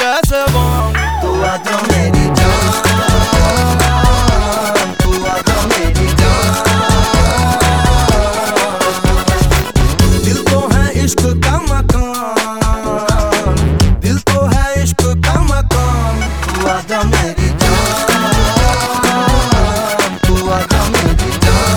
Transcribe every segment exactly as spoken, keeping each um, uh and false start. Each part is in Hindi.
जैसे बम। तू आजा मेरी जान, तू आजा मेरी जान। दिल तो है इश्क का मकान, दिल तो है इश्क का मकान। तू आजा मेरी जान, तू आजा मेरी जान।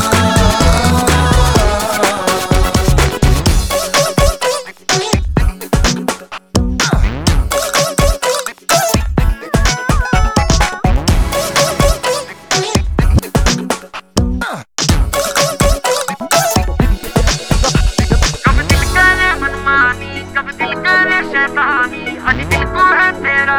आज दिल को है तेरा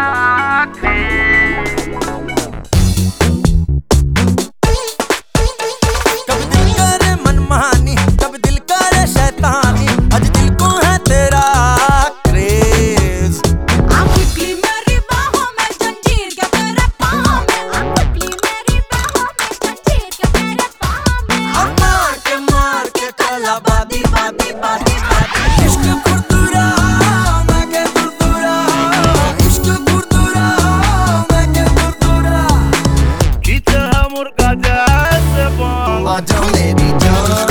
कब दिल करे मनमानी, कब दिल करे शैतानी। आज दिल को है तेरा क्रेज। quickly मेरी बाहों में जंजीर के तेरे पाँव में। quickly मेरी बाहों में जंजीर के तेरे पाँव में। और मार के मार के काला बादी बादी बादी बादी। इश्क खुरदुरा मैं के खुरदुरा, इश्क खुरदुरा मैं के खुरदुरा। खींचा है मुर्गा जैसे बम। तू आजा मेरी जान,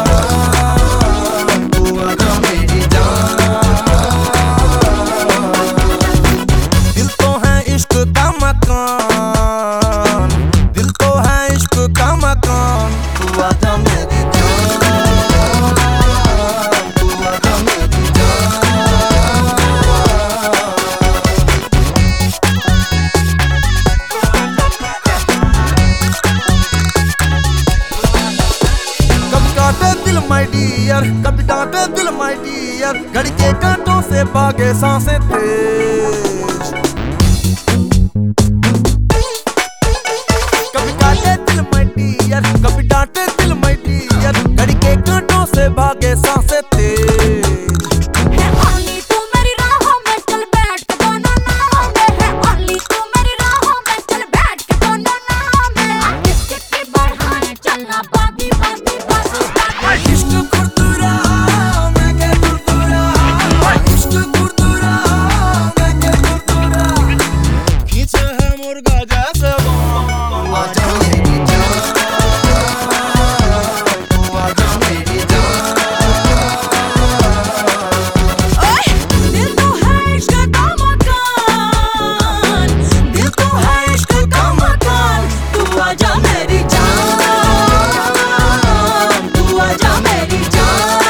तू आजा मेरी जान। दिल तो है इश्क का मकान, दिल तो है इश्क का मकान। तू आजा मेरी जान, तू आजा मेरी जान। कभी काटे दिल माय डियर, कभी डांटे दिल माय डियर। घड़ी के कांटों से भागे सांसें तेज। कभी काटे दिल माय डियर, कभी डांटे दिल माय डियर। घड़ी के कांटों से भागे सांसें तेज। है only तू मेरी राहों में चल बैठ के दोनों नाहों में। है only तू मेरी राहों में चल बैठ के दोनों नाहों में। किसके की बढ़ाए चलना बादी बादी बादी बादी। इश्क खुरदुरा मैं के खुरदुरा, इश्क खुरदुरा मैं के खुरदुरा। खींचा है मुर्गा जैसे बम। आजा मेरी जान, तू आजा मेरी जान। ओए दिल तो है इश्क का मकान, दिल तो है इश्क का मकान। तू आजा मेरी जान, तू आजा मेरी जान।